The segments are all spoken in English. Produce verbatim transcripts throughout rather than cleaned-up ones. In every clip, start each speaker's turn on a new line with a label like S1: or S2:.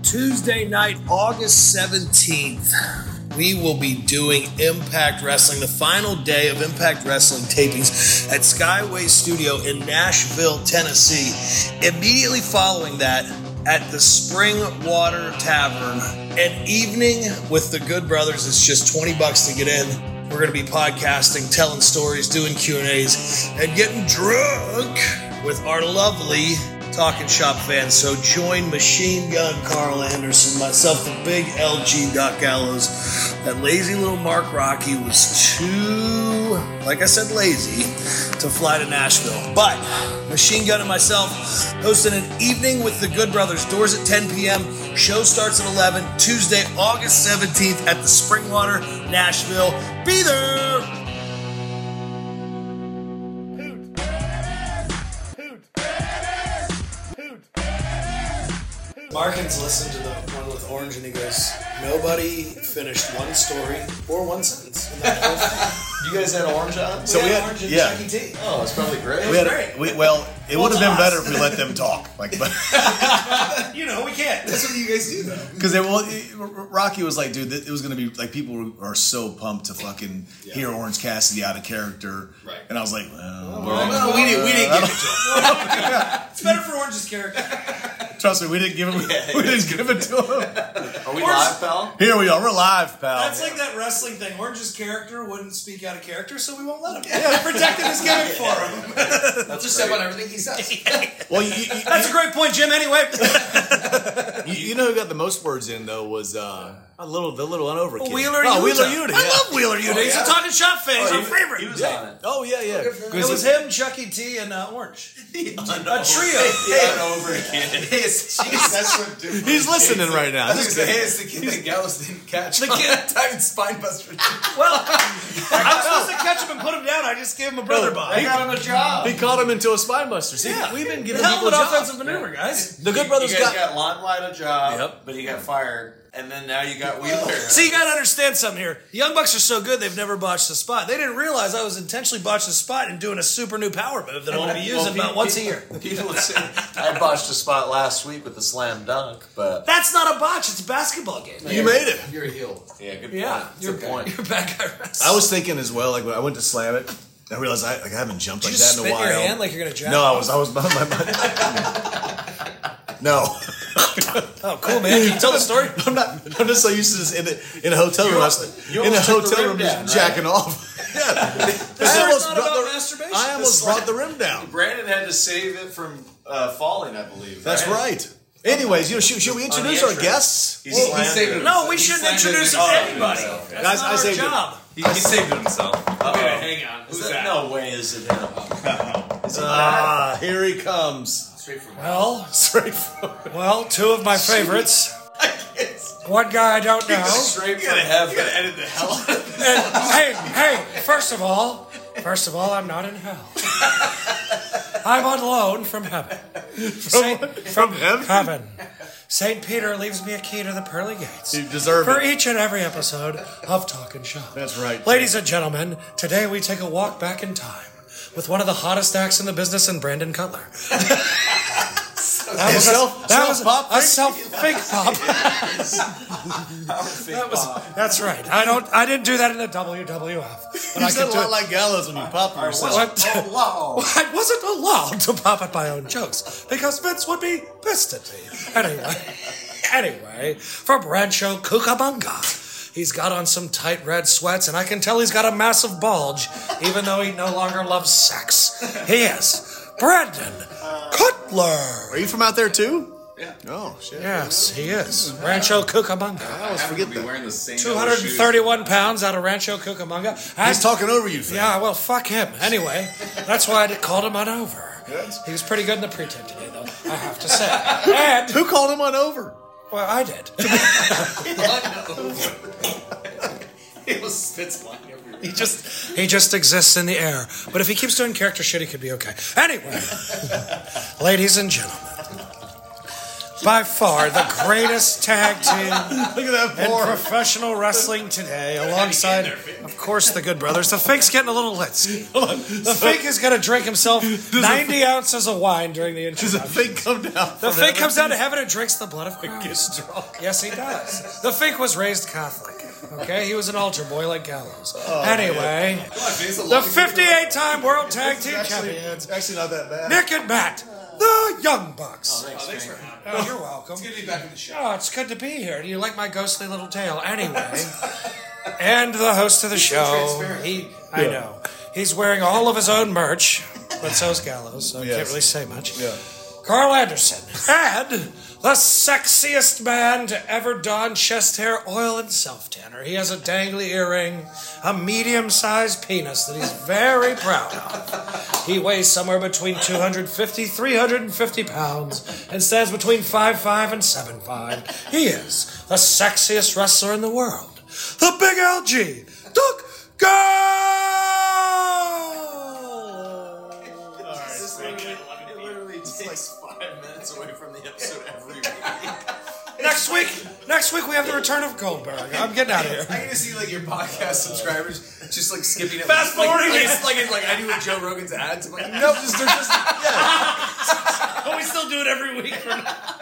S1: Tuesday night, August seventeenth, we will be doing Impact Wrestling, the final day of Impact Wrestling tapings at Skyway Studio in Nashville, Tennessee. Immediately following that, at the Spring Water Tavern, an evening with the Good Brothers. It's just twenty bucks to get in. We're going to be podcasting, telling stories, doing Q and A's, and getting drunk with our lovely Talking Shop fans. So join Machine Gun Carl Anderson, myself, the big L G Doc Gallows. That lazy little Mark Rocky was too, like I said, lazy to fly to Nashville. But Machine Gun and myself hosting an evening with the Good Brothers. Doors at ten p.m. Show starts at eleven. Tuesday, August seventeenth at the Springwater, Nashville. Be there! Markins listened to the one with Orange and he goes, nobody finished one story or one sentence in that whole thing.
S2: You guys had Orange on?
S1: So we, we had, had Orange and
S2: yeah.
S1: Chucky T.
S2: Oh, it's probably great.
S1: It was
S2: we had,
S1: great.
S2: We, well, it well, would have been better if we let them talk. Like, but
S1: you know, we can't. That's what you guys do, though.
S2: Because well, Rocky was like, dude, it was going to be like people are so pumped to fucking yeah. hear Orange Cassidy out of character. Right. And I was like, well,
S1: well no, we didn't. We didn't give it to him. It's better for Orange's character.
S2: Trust me, we didn't give him. Yeah, we didn't give it to him.
S3: Are we live, pal?
S2: Here we are. We're live, pal.
S1: That's like that wrestling thing. Orange's character wouldn't speak out of character, so we won't let him. Yeah, we protected his gimmick for him.
S3: That's just step on everything he says.
S2: Well, you, you,
S1: that's
S2: you,
S1: a great point, Jim. Anyway,
S2: you, you know who got the most words in though was uh, a little the little unover kid.
S1: Wheeler
S2: oh,
S1: Yuta.
S2: Wheeler Yuta.
S1: I
S2: Yeah.
S1: love Wheeler Yuta. Oh, He's yeah? a Talking Shop fan. He's
S3: oh,
S1: our
S3: he,
S1: favorite.
S3: He was
S2: yeah.
S3: on it.
S2: Oh yeah, yeah.
S1: It was him, Chucky T, and uh, Orange. A trio.
S3: The unover kid. That's what
S2: he's listening right now.
S3: I was gonna say, hey, it's the kid that Gallows didn't catch. The kid that time in Spinebuster.
S1: Well, I was supposed to catch him and put him down. I just gave him a brother no,
S3: I got him a job.
S2: He caught him into a Spinebuster. See, yeah. we've been giving
S1: Hell
S2: people
S1: of an
S2: jobs.
S1: offensive maneuver, guys.
S2: The Good Brothers
S3: you guys
S2: got,
S3: got Limelight a job,
S2: yep.
S3: but he got fired. And then now you got Wheeler.
S1: See, you got to understand something here. The Young Bucks are so good, they've never botched a spot. They didn't realize I was intentionally botching a spot and doing a super new power move that I'm going to be using well, about people, once a year.
S3: People would say, I botched a spot last week with the slam dunk, but...
S1: That's not a botch, it's a basketball game.
S2: You made it.
S3: You're a heel. Yeah, good point.
S1: Yeah,
S3: That's
S1: you're,
S3: a point.
S1: You're a bad guy wrestler.
S2: I was thinking as well, like when I went to slam it, I realized I, like, I haven't jumped
S1: Did
S2: like
S1: you
S2: that
S1: just
S2: in a while.
S1: spit your hand like you're going to jump?
S2: No, I was, I was, my, my, my, no.
S1: Oh, cool, man. Can you tell the story?
S2: I'm not. I'm just so used to this in a, in a hotel room.
S3: You
S2: in a hotel room,
S3: down,
S2: just
S3: right?
S2: jacking off. Yeah.
S1: I almost not about the, masturbation.
S2: I almost brought the rim down.
S3: Brandon had to save it from uh, falling, I believe.
S2: That's
S3: right.
S2: right. Anyways, you know, should, should we introduce our guests?
S3: He's well, he's saving
S1: no, we shouldn't introduce anybody. That's
S2: Guys,
S1: not
S2: I
S1: our
S2: saved
S1: job.
S3: He, he saved it himself.
S4: Uh-oh. Okay, hang on. Who's
S3: that?
S4: that?
S3: No way is it him.
S2: Is it ah, here he comes.
S3: Straight from
S1: well,
S2: straight from
S1: well, two of my favorites. One guy I don't know.
S3: Straight from heaven. You gotta edit the hell out of this.
S1: And, hey, hey, first of all, first of all, I'm not in hell. I'm on loan from heaven. Saint,
S2: from heaven?
S1: Heaven. Saint Peter leaves me a key to the pearly gates.
S2: You deserve
S1: for
S2: it.
S1: each and every episode of Talkin' Shop.
S2: That's right.
S1: Ladies and gentlemen, today we take a walk back in time with one of the hottest acts in the business in Brandon Cutler. That was
S2: self,
S1: a, that was
S2: pop
S1: a self fake pop. that was, that's right. I don't. I didn't do that in the W W F. But
S2: You
S1: I
S2: said
S1: could
S2: a
S1: do
S2: lot
S1: it.
S2: like Gallows when you pop yourself.
S1: What?
S3: Oh,
S1: I wasn't allowed to pop at my own jokes because Vince would be pissed at me. Anyway, anyway, from Rancho Cucamonga, he's got on some tight red sweats, and I can tell he's got a massive bulge, even though he no longer loves sex. He is Brandon Cutler.
S2: Are you from out there too?
S3: Yeah.
S2: Oh shit.
S1: Yes, he is. Rancho Cucamonga.
S2: I always forget that.
S4: Wearing the same
S1: two hundred thirty-one pounds out of Rancho Cucamonga.
S2: He's talking over you, fam.
S1: Yeah, well, fuck him. Anyway, that's why I called him on over. He was pretty good in the pre-tape today, though, I have to say. And,
S2: who called him on over?
S1: Well, I did.
S4: It was spits flying everywhere.
S1: He just, he just exists in the air. But if he keeps doing character shit, he could be okay. Anyway, ladies and gentlemen,
S5: by far the greatest tag team
S2: Look at that
S5: in
S2: poor.
S5: professional wrestling today, alongside, of course, the Good Brothers. The Fake's getting a little litsky. The Fake is going to drink himself ninety ounces of wine during the
S2: Does a
S5: introduction.
S2: fake come down?
S5: The
S2: from
S5: Fake
S2: heaven?
S5: comes down to heaven and drinks the blood of Christ.
S2: Gets drunk.
S5: Yes, he does. The Fake was raised Catholic. Okay, he was an altar boy like Gallows.
S2: Oh,
S5: anyway, the fifty-eight time World Tag Team Champions,
S2: Actually, not that bad.
S5: Nick and Matt, the Young Bucks.
S4: Oh, thanks for having me.
S5: Oh, you're welcome.
S4: It's good to be back in the show.
S5: Oh, it's good to be here. Do you like my ghostly little tale? Anyway, and the host of the show, he, I
S2: Yeah.
S5: know, he's wearing all of his own merch, but so's Gallows, so I
S2: Yes.
S5: can't really say much.
S2: Yeah.
S5: Carl Anderson, and the sexiest man to ever don chest hair oil and self-tanner. He has a dangly earring, a medium-sized penis that he's very proud of. He weighs somewhere between two hundred fifty, three hundred fifty pounds and stands between five five and seven five. He is the sexiest wrestler in the world. The Big L G, Duck Girl!
S3: It literally takes five minutes away from the episode every week.
S5: Next week, next week we have the return of Goldberg. I'm getting out of here.
S4: I get to see like your podcast subscribers just like skipping it.
S5: Fast
S4: like,
S5: forwarding
S4: like,
S5: it.
S4: it's like it's like I do with Joe Rogan's ads. I'm like,
S2: No, just they're just yeah.
S5: But we still do it every week. For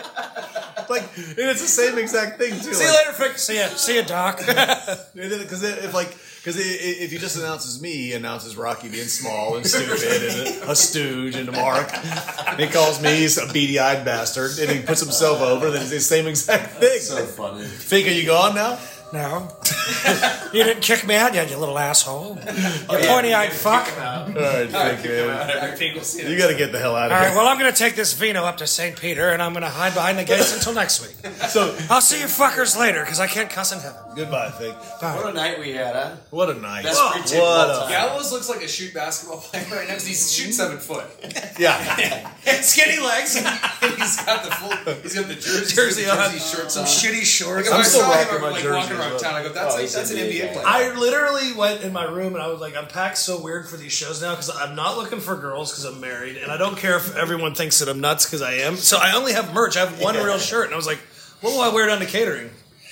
S2: Like, and it's the same exact thing too.
S5: See you later, Frick. See ya. See ya, Doc.
S2: Because if like, because if he just announces me, he announces Rocky being small and stupid and a stooge and a mark. And he calls me a beady-eyed bastard, and he puts himself over. And then it's the same exact thing.
S3: So funny.
S2: Think, are you gone now?
S5: No. You didn't kick me out yet, you little asshole. You pointy-eyed fuck.
S2: All right, Fink, man.
S4: everything will see.
S2: You got to get the hell out
S5: All
S2: of
S5: right,
S2: here.
S5: well, I'm going to take this vino up to Saint Peter, and I'm going to hide behind the gates until next week.
S2: So,
S5: I'll see you fuckers later, because I can't cuss in heaven.
S2: goodbye, Fink.
S5: Bye.
S3: What a night we had, huh?
S2: What a night.
S3: Best
S2: Oh,
S3: pre-tape of
S2: what
S3: all
S2: a
S3: time.
S4: Gallows looks like a shoot basketball player right now because he's shooting seven foot.
S2: yeah.
S4: Skinny legs. And he's got the full. He's got the jersey,
S5: Jersey on.
S4: jersey shorts on.
S5: Shitty shorts.
S4: Like, if I
S2: still
S4: saw him
S2: rocking my
S4: like
S2: jersey
S4: walking
S2: as
S4: around
S2: well.
S4: town, I go, that's
S3: Oh,
S4: like
S3: he's
S4: that's an
S3: N
S4: N
S3: B A
S4: B A
S3: guy.
S4: player.
S5: I literally went in my room and I was like, I'm packed so weird for these shows now because I'm not looking for girls because I'm married, and I don't care if everyone thinks that I'm nuts because I am. So I only have merch. I have one real shirt, and I was like, what will I wear down to catering?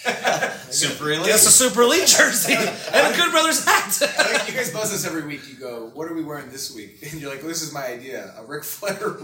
S3: Super elite.
S5: Guess a Super Elite jersey and a Good Brothers hat.
S4: Like, you guys buzz us every week. You go, "What are we wearing this week?" And you're like, well, "This is my idea, a Ric Flair robe."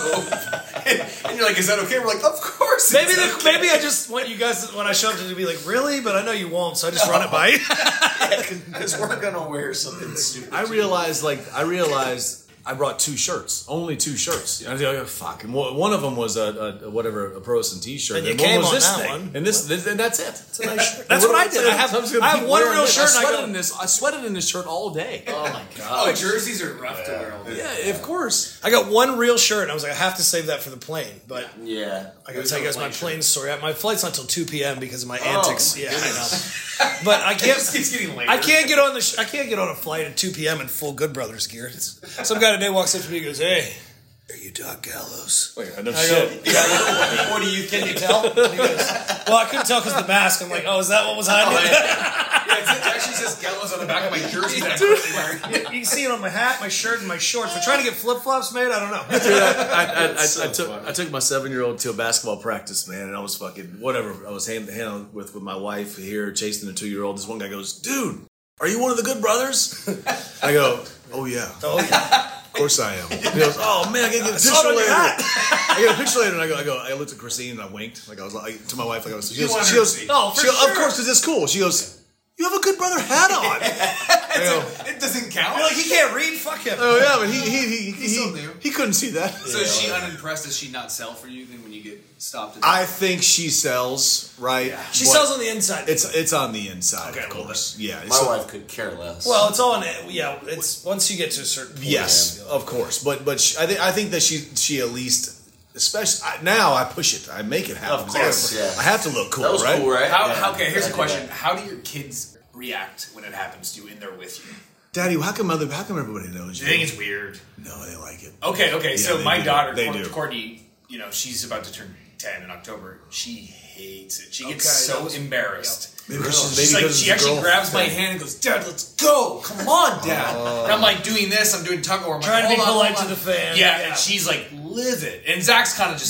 S4: and, and you're like, "Is that okay?" We're like, "Of course."
S5: Maybe
S4: it's
S5: the,
S4: okay."
S5: maybe I just want you guys when I show up to be like, really? But I know you won't, so I just run it by you.
S3: Because we're gonna wear something stupid.
S2: I realized, like, I realized I brought two shirts, only two shirts. I was like, oh, fuck. And one one of them was a, a whatever a Pro Wrestling T-shirt,
S5: And you
S2: one
S5: came
S2: was
S5: on
S2: this
S5: that
S2: thing,
S5: one.
S2: and this, this, and that's it. It's a nice shirt.
S5: That's what I did. I have-
S2: I'm just gonna
S5: I have
S2: keep
S5: one
S2: wearing
S5: real
S2: this.
S5: shirt
S2: I
S5: and I
S2: sweated
S5: go-
S2: in this. I sweated in this shirt all day.
S3: Oh my
S4: Oh,
S3: god.
S4: jerseys are rough to wear all day.
S2: Yeah, of course.
S5: I got one real shirt, and I was like, I have to save that for the plane. But
S3: Yeah.
S5: I gotta tell you guys my plane story. My flight's not till two p.m. because of my
S3: Oh,
S5: antics. Yeah, I know. But I
S4: It
S5: can't.
S4: just keeps getting later.
S5: I can't get on the. Sh- I can't get on a flight at two p.m. in full Good Brothers gear. It's, some guy today walks up to me and goes, "Hey, are you Doc Gallows?"
S2: Wait, enough
S5: I go,
S2: shit.
S5: yeah, what do you? Can you tell? And he goes, well, I couldn't tell because the mask. I'm like, oh, is that what was hiding?
S4: Yeah, it's- it actually says Gallows on the back of my jersey that I'm currently wearing.
S5: You can see it on my hat, my shirt, and my shorts. We're trying to get flip flops made. I don't know.
S2: Dude, I, I, I, I,
S3: so
S2: I took
S3: funny.
S2: I took my seven year old to a basketball practice, man, and I was fucking whatever. I was hand handling with with my wife here, chasing the two year old. This one guy goes, "Dude, are you one of the Good Brothers?" I go, "Oh yeah,
S5: Oh yeah.
S2: of course I am." He goes, "Oh man, I gotta get a
S5: saw it
S2: picture
S5: on your
S2: later."
S5: hat.
S2: I got a picture later, and I go, I go, I looked at Christine and I winked, like I was like to my wife, like I was. She
S4: You
S2: goes,
S4: want
S2: she
S4: her to
S2: goes,
S4: see.
S5: Oh, for
S2: she goes,
S5: sure.
S2: of course, because it's cool. She goes, "You have a Good Brother hat on." I go,
S4: It doesn't count.
S5: You're like, he can't read. Fuck him.
S2: "Oh yeah, but he he he he,
S4: still
S2: he,
S4: new.
S2: he couldn't see that."
S4: So is she unimpressed? Does she not sell for you then when you get stopped? At
S2: I think she sells, right?
S5: She
S2: But
S5: sells on the inside.
S2: It's it's on the inside,
S5: Okay,
S2: of
S5: well,
S2: course. Yeah.
S3: My
S2: so-
S3: wife could care less.
S5: well, it's all in. Yeah, it's once you get to a certain point.
S2: Yes, of course. But but she, I think I think that she she at least, especially I, now, I push it. I make it happen.
S3: Of course,
S2: I,
S3: yeah.
S2: I have to look cool,
S3: that was
S2: right?
S3: cool, right?
S4: How,
S3: Yeah.
S4: how, okay, here's a
S3: Yeah.
S4: question. How do your kids react when it happens to you and they're with you?
S2: Daddy, how come other? How come everybody knows
S4: Do
S2: you?
S4: you think it's weird?
S2: No, they like it.
S4: Okay, okay. so
S2: they
S4: my
S2: do.
S4: daughter,
S2: They
S4: Courtney,
S2: do.
S4: Courtney, you know, she's about to turn ten in October. She hates it. She gets
S5: Okay,
S4: so
S5: that was-
S4: embarrassed.
S2: Maybe because she's,
S4: She's
S2: maybe
S4: like,
S2: because
S4: she
S2: it's a
S4: actually
S2: girl
S4: grabs my
S2: thing.
S4: hand and goes, "Dad, let's go! Come on, Dad!" and I'm like doing this. I'm doing tug of war. I'm
S5: Trying to
S4: like,
S5: be
S4: "Hold on,
S5: polite
S4: hold
S5: to
S4: on."
S5: the fan.
S4: Yeah,
S5: Yeah.
S4: and she's like livid, and Zach's kind of just like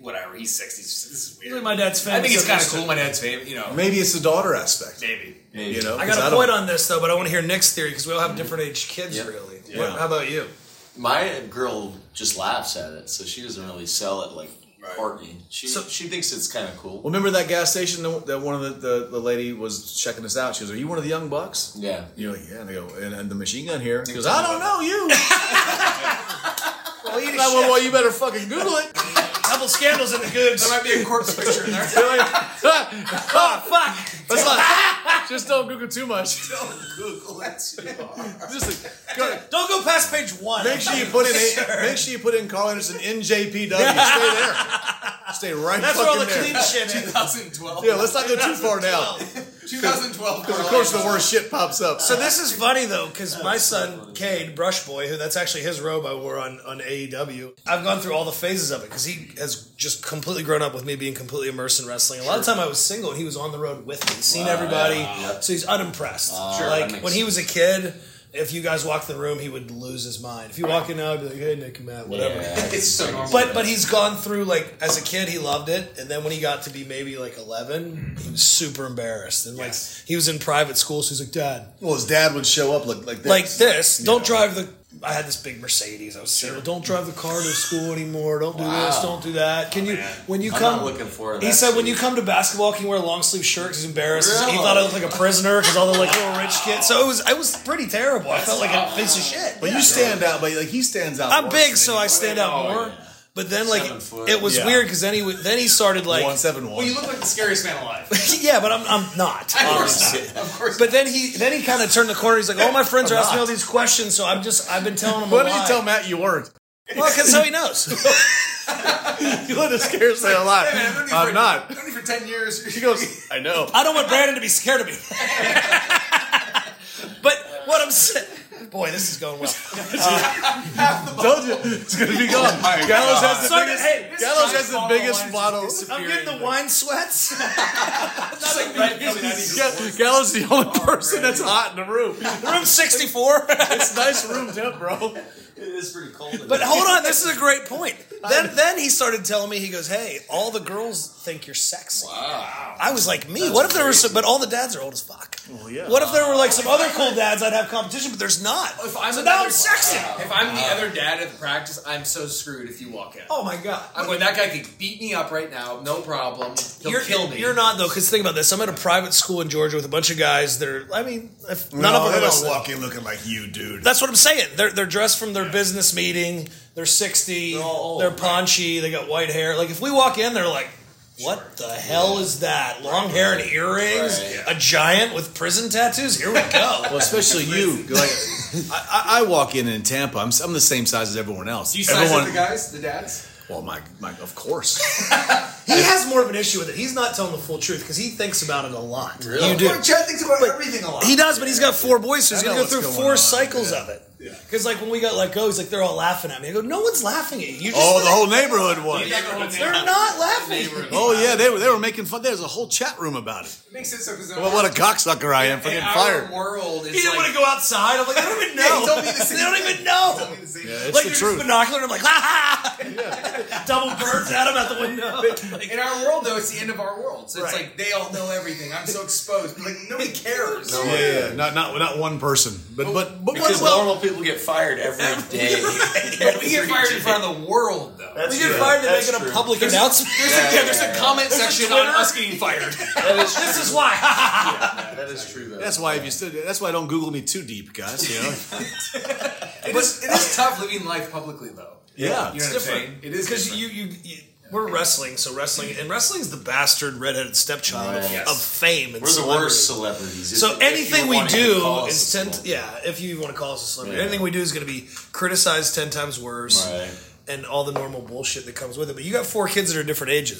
S4: whatever. He's sixty. This is weird.
S5: Really, my dad's famous.
S4: I think it's kind of
S5: so-
S4: cool. My dad's famous. You know,
S2: Maybe it's the daughter aspect.
S4: maybe.
S3: Maybe.
S2: You know,
S5: I
S2: 'cause
S5: got a
S2: don't-
S5: point on this though, but I want to hear Nick's theory because we all have different age kids,
S3: Yep.
S5: really.
S3: Yeah.
S5: What, how about you?
S3: My girl just laughs at it, so she doesn't really sell it like Courtney. She
S5: So-
S3: she thinks it's kind of cool.
S2: Well, remember that gas station that that one of the, the, the lady was checking us out? She goes, "Are you one of the young bucks?"
S3: Yeah.
S2: You're like, "Yeah." And they go, "And, and the machine gun here." He goes, "I don't know you."
S5: Well, you
S2: well, well, you better fucking Google it.
S5: couple scandals in the goods.
S4: There might be a corpse picture in there.
S5: Oh fuck!
S2: That's not, just don't Google too much.
S4: Don't Google that's who you are.
S2: Just like, go,
S5: Don't go past page one.
S2: make sure you put in a, make sure you put in Carl Anderson N J P W. Stay there. Stay right
S5: That's where all
S2: fucking
S5: the
S2: there.
S5: clean shit is.
S4: twenty twelve.
S2: Yeah, let's not go too far now.
S4: twenty twelve.
S2: Because of course the worst shit pops up.
S5: So this is funny though, because my son Cade Brush Boy, who that's actually his robe I wore on, on A E W. I've gone through all the phases of it because he has just completely grown up with me being completely immersed in wrestling. A lot of time I was single and he was on the road with me, seen everybody, so he's unimpressed.
S3: Sure, that
S5: like
S3: makes
S5: when he was a kid, if you guys walked in the room, he would lose his mind. If you walk in now, I'd be like, "Hey, Nick and Matt, whatever."
S3: Yeah.
S4: It's so normal.
S5: But but he's gone through like as a kid he loved it, and then when he got to be maybe like eleven, he was super embarrassed and like he was in private school, so he's like, "Dad,
S2: Well, his dad would show up like like this.
S5: like this. Don't drive the." I had this big Mercedes. I was saying, well, "Don't drive the car to school anymore. Don't do
S3: Wow.
S5: this. Don't do that." Can you when you
S3: I'm
S5: come?
S3: not looking forward to
S5: He
S3: that
S5: said when
S3: shit.
S5: you come to basketball, can you wear a long sleeve shirt? 'Cause he's embarrassed. He
S3: Really?
S5: thought I looked like a prisoner because all the like little rich kids. So it was I was pretty terrible. I felt like a piece of shit.
S2: But you stand out, but like he stands out.
S5: I'm
S2: worse
S5: big,
S2: than
S5: so I stand out
S3: Oh,
S5: more.
S3: yeah.
S5: But then, like,
S3: Seven foot.
S5: it was
S2: Yeah.
S5: weird because then he would- then he started like,
S2: one seven one.
S4: Well, you look like the scariest man alive.
S5: yeah, but I'm I'm not.
S4: Of
S5: honestly.
S4: course not. Of course.
S5: But then he then he kind of turned the corner. He's like, all my friends are asking me all these questions, so I'm just I've been telling them.
S2: Why
S5: a
S2: did you
S5: lie.
S2: tell Matt you weren't?
S5: Well, because so he knows.
S2: You let us scare say a lot.
S4: Hey, man, I've known you
S2: I'm
S4: for-
S2: not.
S4: I've known you for ten years.
S2: He goes, I know.
S5: I don't want Brandon to be scared of me. But what I'm saying, boy, this is going well.
S2: Told you it's gonna be gone. Gallows has the
S5: So,
S2: biggest.
S5: hey,
S2: Gallows has the biggest bottle.
S5: I'm getting the wine sweats.
S2: Ga- Gallows is the only person that's hot in the room.
S5: Room sixty-four.
S2: It's nice room temp, bro.
S3: It is pretty cold. in
S5: But
S3: there.
S5: hold on, this is a great point. Then then he started telling me, he goes, "Hey, all the girls think you're sexy."
S3: Wow.
S5: I was like, me? What if there were some, but all the dads are old as fuck.
S2: Well, yeah.
S5: What if there were like some other cool dads I'd have competition, but there's not.
S4: If I'm
S5: So
S4: the
S5: now
S4: other-
S5: I'm sexy.
S4: If I'm the other dad at the practice, I'm so screwed if you walk in.
S5: Oh my god.
S4: I'm going, that guy could beat me up right now, no problem. He'll
S5: You're,
S4: kill me.
S5: you're not though, because think about this. I'm at a private school in Georgia with a bunch of guys that are. I mean, if none
S2: no,
S5: of them
S2: they
S5: are
S2: don't
S5: listening.
S2: walk in looking like you, dude.
S5: That's what I'm saying. They're they're dressed from their business meeting. They're sixty.
S3: They're all old,
S5: they're
S3: right?
S5: paunchy. They got white hair. Like if we walk in, they're like, "What the hell is that? Long hair and earrings.
S3: Right.
S5: A giant with prison tattoos. Here we go."
S2: Well, especially you. Like, I, I, I walk in in Tampa. I'm, I'm the same size as everyone else.
S4: Do you size
S2: everyone,
S4: up the guys, the dads?
S2: Well, my, my, of course.
S5: He has more of an issue with it. He's not telling the full truth because he thinks about it a lot.
S3: Really?
S5: You do.
S4: Chad thinks about everything a lot.
S5: He does, but he's got four boys, so he's
S2: I
S5: gonna
S2: know
S5: go through
S2: what's
S5: four
S2: going on,
S5: cycles
S2: yeah.
S5: of it. Because like when we got let go, he's like they're all laughing at me. I go, no one's laughing at you. You just
S2: Oh, the whole neighborhood was.
S5: they're not laughing.
S2: Oh yeah, they were they were making fun. There's a whole chat room about it.
S4: It makes sense though, because
S2: Well, what a cocksucker I am for getting fired.
S4: Our world is
S5: He didn't
S4: like,
S5: want to go outside. I'm like, I don't even know.
S4: Yeah, he told me the same
S5: they don't
S4: thing.
S5: even know.
S4: Tell me the same
S2: Yeah,
S4: thing.
S2: it's
S5: Like
S2: the
S5: there's
S2: truth.
S5: binocular, and I'm like, ha ha! Double birds at him out the window. Like,
S4: In our world, though, it's the end of our world. So it's
S5: Right.
S4: like they all know everything. I'm so exposed. Like nobody cares.
S3: No.
S2: Yeah, yeah, yeah. Not not not one person, but but but
S3: Because
S2: well,
S3: normal people get fired every day.
S4: We get fired in front of the world, though.
S5: we get
S3: true.
S5: fired to
S3: That's
S5: making a
S3: true.
S5: public announcement.
S4: There's a, yeah, there's a comment section on
S5: Twitter.
S4: us getting fired.
S3: That is true.
S5: This is why.
S3: That is true, though.
S2: that's why if you stood, that's why I don't Google me too deep, guys. You know.
S4: It is, it is tough living life publicly, though.
S2: Yeah,
S4: You know what I'm
S5: different.
S4: saying? It is
S5: Because
S4: different.
S5: you, you, you, we're wrestling, so wrestling, and wrestling is the bastard redheaded stepchild of,
S3: Right.
S5: of fame and
S3: We're the
S5: celebrity.
S3: worst celebrities.
S5: So
S3: If- if you
S5: anything
S3: were
S5: we
S3: wanting to
S5: do
S3: call us
S5: is
S3: a
S5: ten.
S3: celebrity.
S5: Yeah, if you want to call us a celebrity,
S3: Yeah.
S5: anything we do is going to be criticized ten times worse,
S3: Right.
S5: and all the normal bullshit that comes with it. But you got four kids that are different ages.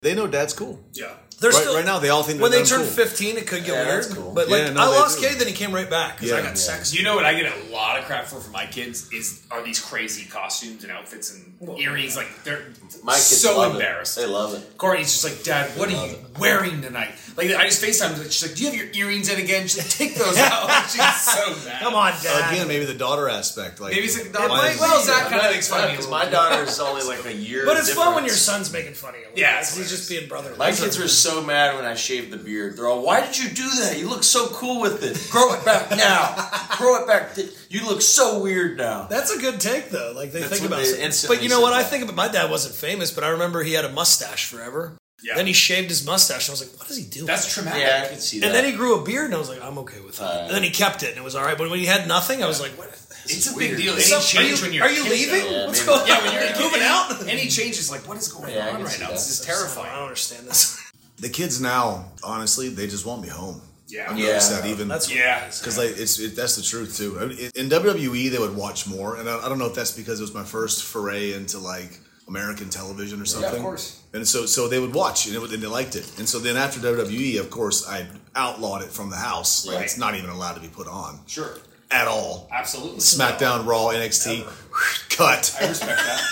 S2: They know Dad's cool.
S1: Yeah. They're
S2: Right,
S1: still,
S2: right now, they all think
S1: when
S2: they're
S1: they turn
S2: cool.
S1: fifteen, it could get
S3: Yeah,
S1: weird.
S3: that's cool.
S1: But like,
S2: Yeah, no,
S1: I
S2: they
S1: lost
S2: do.
S1: Cade, then he came right back because I
S2: Yeah.
S1: got
S2: Yeah.
S1: sex.
S6: You know what I get a lot of crap for from my kids is are these crazy costumes and outfits and earrings. Like they're
S3: My kids
S6: so
S3: love
S6: embarrassed.
S3: It. They love it.
S6: Courtney's just like, Dad, what are you wearing tonight? Like I just FaceTimed her. She's like, do you have your earrings in again? She's like, take those out. She's so mad.
S1: Come on, Dad.
S2: Again, maybe the daughter aspect. Like,
S6: Maybe it's like,
S1: It might
S6: well,
S1: be.
S6: Zach kind of makes fun of me.
S3: Because my daughter is only like a year.
S1: But it's fun when your
S3: difference.
S1: son's making fun of you.
S6: Yeah,
S1: Because
S6: it's
S1: he's just being brotherly.
S3: My kids were so mad when I shaved the beard. They're all, "Why did you do that? You look so cool with it. Grow it back now. Grow it back. You look so weird now."
S1: That's a good take, though. Like, they
S3: That's
S1: think
S3: what
S1: about
S3: they
S1: it.
S3: instantly
S1: But you know what?
S3: said
S1: I
S3: that.
S1: think about my dad wasn't famous, but I remember he had a mustache forever.
S6: Yeah.
S1: Then he shaved his mustache, and I was like, what does he do?
S6: That's traumatic.
S3: Yeah, I can see that.
S1: And then he grew a beard, and I was like, I'm okay with that.
S3: Uh,
S1: and then he kept it, and it was all right. But when he had nothing, I was like, what?
S6: It's a
S3: weird.
S6: big deal. Any
S1: So, are
S6: change
S1: you,
S6: when you're
S1: are
S6: a
S1: you
S6: kid,
S1: leaving?
S3: Yeah,
S1: What's
S3: maybe.
S1: going on?
S6: Yeah, when you're a kid,
S1: moving
S6: any,
S1: out.
S6: Any change is like, what is going
S3: Yeah, I
S6: on
S3: can
S6: right
S3: see
S6: now?
S3: that.
S6: This is
S1: I
S6: terrifying.
S1: don't understand this.
S2: the kids now, honestly, they just want me home.
S6: Yeah.
S2: I've
S3: Yeah.
S2: noticed that even.
S1: That's what
S6: Yeah.
S1: it is.
S2: Because like it's it, that's the truth too. I mean, in W W E, they would watch more, and I, I don't know if that's because it was my first foray into like American television or something.
S6: course.
S2: And so so they would watch, and, it would, and they liked it. And so then after W W E, of course, I outlawed it from the house. Like,
S6: Right.
S2: it's not even allowed to be put on
S6: Sure.
S2: at all.
S6: Absolutely.
S2: SmackDown, Raw, N X T, cut,
S6: I respect that.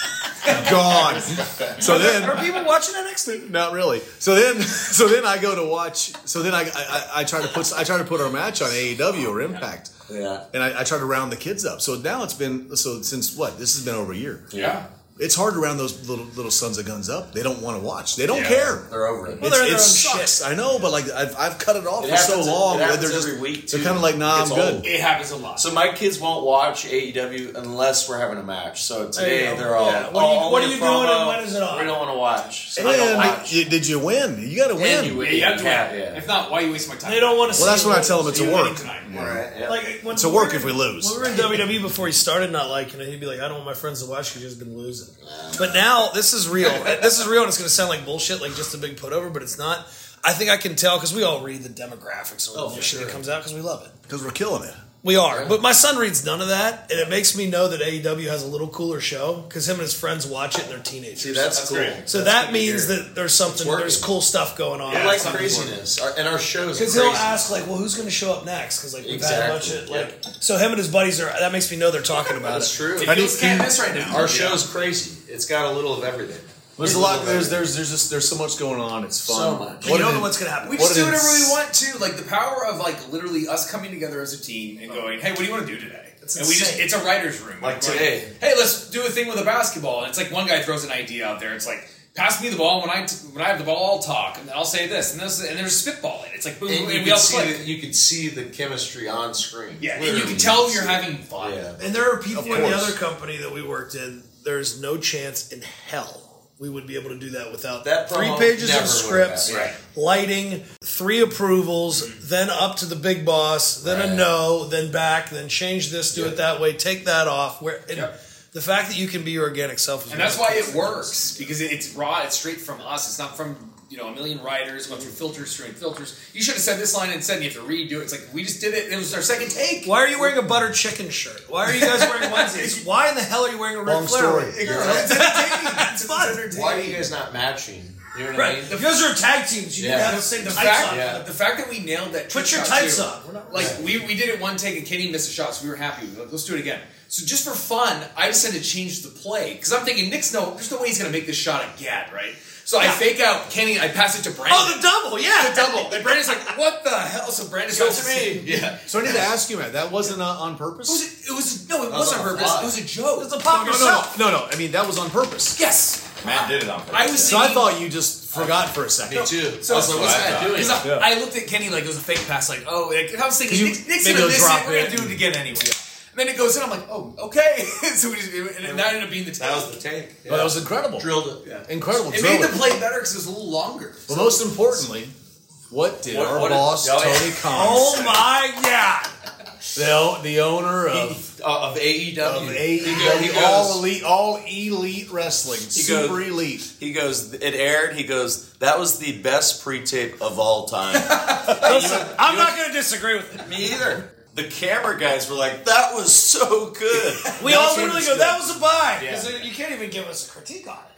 S2: gone. So then.
S1: Are people watching N X T?
S2: Not really. So then, so then I go to watch. So then I, I, I try to put I try to put our match on A E W or Impact,
S3: Yeah.
S2: and I, I try to round the kids up. So now it's been so since what? This has been over a year.
S6: Yeah.
S2: It's hard to round those little little sons of guns up. They don't want to watch. They don't
S6: Yeah.
S2: care.
S3: They're over it.
S1: Well,
S2: It's-
S1: they're in
S2: it
S1: their own
S2: sucks. I know, but like I've, I've cut it off
S3: It
S2: for so
S3: happens-
S2: long.
S3: it happens
S2: they're just
S3: every week,
S2: they're
S3: too.
S2: kind of like, nah,
S3: It
S2: I'm
S3: gets
S2: good.
S3: old.
S6: It happens a lot.
S3: So my kids won't watch A E W unless we're having a match. So today
S1: There you go.
S3: they're all,
S1: Yeah. What are you-
S3: oh,
S1: what
S3: only
S1: are you
S3: promo.
S1: doing and when is it on?
S3: We don't want to watch. So I don't
S2: And
S3: watch.
S2: you- did you win? You got to
S3: And
S2: win.
S3: you win.
S6: Yeah, you have to
S3: Yeah,
S6: win.
S3: yeah.
S6: If not, why are you wasting my time?
S1: They don't want to
S2: Well,
S1: see
S2: that's when I
S1: what-
S2: tell them it's a
S6: You're winning
S2: work.
S6: tonight.
S3: Right, yeah.
S1: Like when
S2: It's a
S1: we
S2: work
S1: were-
S2: if we lose.
S1: When we were in W W E before he started not liking it, he'd be like, I don't want my friends to watch because you've just been losing. But now, this is real. This is real, and it's going to sound like bullshit, like just a big put over, but it's not. I think I can tell because we all read the demographics of all the shit that comes out because we love it.
S2: Because we're killing it.
S1: We are. But my son reads none of that, and it makes me know that A E W has a little cooler show because him and his friends watch it and they're teenagers.
S3: See, that's,
S6: That's
S3: cool.
S6: great.
S1: so
S3: That's
S1: that
S3: good to
S1: means
S3: hear.
S1: that there's something,
S3: working.
S1: there's cool stuff going on.
S3: I like
S6: something's
S3: craziness, our, and our shows are
S1: Because
S3: crazy.
S1: he'll ask, like, well, who's going to show up next? Because, like, we've had a bunch
S3: Exactly.
S1: of, like, so him and his buddies are, that makes me know they're talking about
S3: That's
S1: it.
S3: true.
S6: It feels can't miss right now.
S3: Our show's crazy. It's got a little of everything.
S2: There's a lot. There's there's there's just there's so much going on. It's fun.
S3: So much.
S1: You
S2: What
S1: don't
S2: an-
S1: know what's going to happen.
S6: We
S2: What
S6: just do
S2: an
S6: whatever we
S2: ins-
S6: want to. Like the power of like literally us coming together as a team and going, "Hey, what do you want to do today?"
S1: It's
S6: and we just
S1: insane.
S6: it's a writer's room.
S3: Like
S6: We're
S3: today.
S6: going, hey, let's do a thing with a basketball. And it's like one guy throws an idea out there. It's like, pass me the ball when I t- when I have the ball. I'll talk and then I'll say this and this and there's spitballing. It's like boom,
S3: And
S6: and,
S3: you
S6: we
S3: can,
S6: all
S3: see
S6: click.
S3: the, you can see the chemistry on screen.
S6: Yeah, and you
S3: Literally,
S6: can tell you're
S3: see
S6: having
S3: it.
S6: fun.
S3: Yeah.
S1: And there are people
S2: Of
S1: in the
S2: course.
S1: other company that we worked in, there's no chance in hell we would be able to do that without
S3: That
S1: three
S3: promo
S1: pages
S3: never
S1: of
S3: would've
S1: scripts,
S3: happened.
S1: lighting, three approvals, then up to the big boss, then a
S3: Right.
S1: no, then back, then change this, do
S3: Yep.
S1: it that way, take that off. Where and
S6: Yep.
S1: the fact that you can be your organic self is
S6: And that's why it works because it- it's raw. It's straight from us. It's not from you know a million writers going through filters, straight filters. You should have said this line instead. And you have to redo it. It's like we just did it. It was our second take.
S1: Why are you wearing a butter chicken shirt? Why are you guys wearing onesies? Why in the hell are you wearing a Ric
S2: Long
S1: Flair?
S2: story.
S1: It's entertaining. It's fun.
S3: Why are you guys not matching? You know what I
S1: Right.
S3: mean?
S1: If those are tag teams, you need
S3: Yeah.
S1: to have the same
S6: The
S1: tights
S6: fact,
S1: on.
S3: Yeah.
S6: the fact that we nailed that.
S1: Put
S6: trick
S1: your
S6: shot,
S1: tights
S6: too.
S1: on. We're not-
S6: Like we, we did it one take and Kenny missed a shot, so we were happy. We were like, let's do it again. So just for fun, I decided to change the play because I'm thinking Nick's no, there's no way he's gonna make this shot again, right? So I
S1: Yeah.
S6: fake out Kenny. I pass it to Brandon.
S1: Oh, the double, yeah.
S6: the double. And Brandon's like, what the hell? So Brandon
S3: Show it
S6: goes
S3: to me.
S6: Yeah.
S2: So I need to ask you, Matt. That wasn't uh, on purpose.
S6: It was, it was no, it
S3: was
S6: wasn't
S3: on
S6: on
S3: the
S6: purpose.
S3: fly.
S6: It was a joke.
S1: It's a pop
S2: no, no,
S1: yourself.
S2: no, no, no. I mean, that was on purpose.
S6: Yes.
S3: Matt did it on purpose.
S6: I was
S2: So I
S6: thinking-
S2: thought you just forgot for a second.
S3: Me too.
S6: So
S3: I was like, what's
S6: I
S3: Matt doing?
S6: Because I,
S2: Yeah.
S6: I looked at Kenny like it was a fake pass. Like, oh, like, I was thinking
S2: You-
S6: Nick's, Nick's
S2: maybe
S6: gonna
S2: he'll
S6: miss
S2: drop
S6: it. We're
S2: it.
S6: gonna do it again anyway. And then it goes in. I'm like, oh, okay. so we just and it that ended up being the take.
S3: That was the take.
S2: Oh, that was incredible.
S3: Drilled it.
S6: Yeah.
S2: Incredible.
S6: It
S2: Drilled
S6: made the play better because it was a little longer.
S2: Well, most importantly, what did
S3: What-
S2: our
S3: what did-
S2: boss,
S3: oh, yeah.
S2: Tony Khan,
S1: Oh my god.
S2: the, the owner of,
S3: Uh, of A E W.
S2: of A E
S3: He go-
S2: W,
S3: he goes-
S2: all elite, all elite wrestling,
S3: goes-
S2: super elite.
S3: He goes, it aired. He goes, that was the best pre-tape of all time.
S1: Listen, I'm not going to disagree with it.
S3: Me either. The camera guys were like, that was so good.
S1: We
S2: That's
S1: all
S2: what
S1: literally
S2: it's
S1: go,
S2: good.
S1: that was a buy.
S3: Yeah.
S1: Because you can't even give us a critique on it.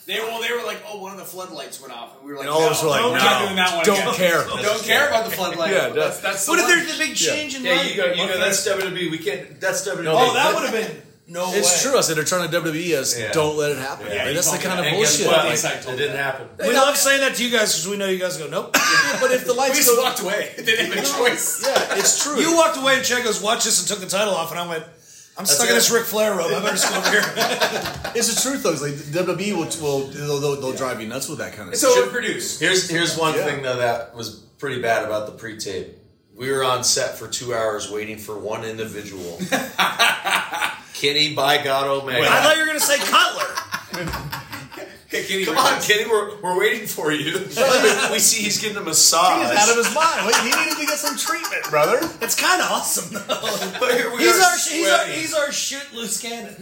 S4: They well, they were like, oh, one of the floodlights went off, and we were like,
S2: And all of us
S4: no,
S2: were like,
S4: we're
S2: no,
S4: not doing that one.
S2: don't
S4: again.
S2: care.
S4: Don't care about the floodlight.
S2: Yeah,
S4: that's that's. The
S1: What if
S4: one.
S1: there's a big change in
S3: Yeah,
S1: life?
S3: you go. You go. That's W W E. We can't. That's W W E.
S1: Oh, that would have been no way.
S2: It's true. I said they're trying to W W E us.
S3: Yeah.
S2: Don't let it happen.
S3: Yeah,
S2: Like, that's the kind of
S3: And guess
S2: bullshit.
S3: what?
S2: Like,
S4: Inside
S3: It
S4: told
S3: didn't
S4: that.
S3: happen.
S1: We love saying that to you guys because we know you guys go, nope.
S2: but if the
S4: We
S2: lights
S4: just
S2: go,
S4: walked away. They didn't have a choice.
S2: yeah, it's true.
S1: You walked away and Chad goes, watch this, and took the title off, and I went, I'm stuck in
S3: it.
S1: this Ric Flair robe. I better just go over here.
S2: It's the truth though. It's like W W E will, will they'll, they'll, they'll drive you nuts with that kind of
S4: It's
S2: stuff.
S4: overproduced.
S3: Here's here's one
S2: Yeah.
S3: thing though that was pretty bad about the pre-tape. We were on set for two hours waiting for one individual. Kenny by God Omega.
S1: I thought you were going to say Cutler.
S4: Okay, Kenny,
S3: Come
S4: we're-
S3: on, Kenny, we're, we're waiting for you. we see he's getting a massage.
S2: He's out of his mind. Like, he needed to get some treatment, brother.
S1: It's kind of awesome, though.
S3: But here we
S1: He's
S3: are
S1: our, he's, our,
S3: sweating.
S1: he's our shit loose cannon.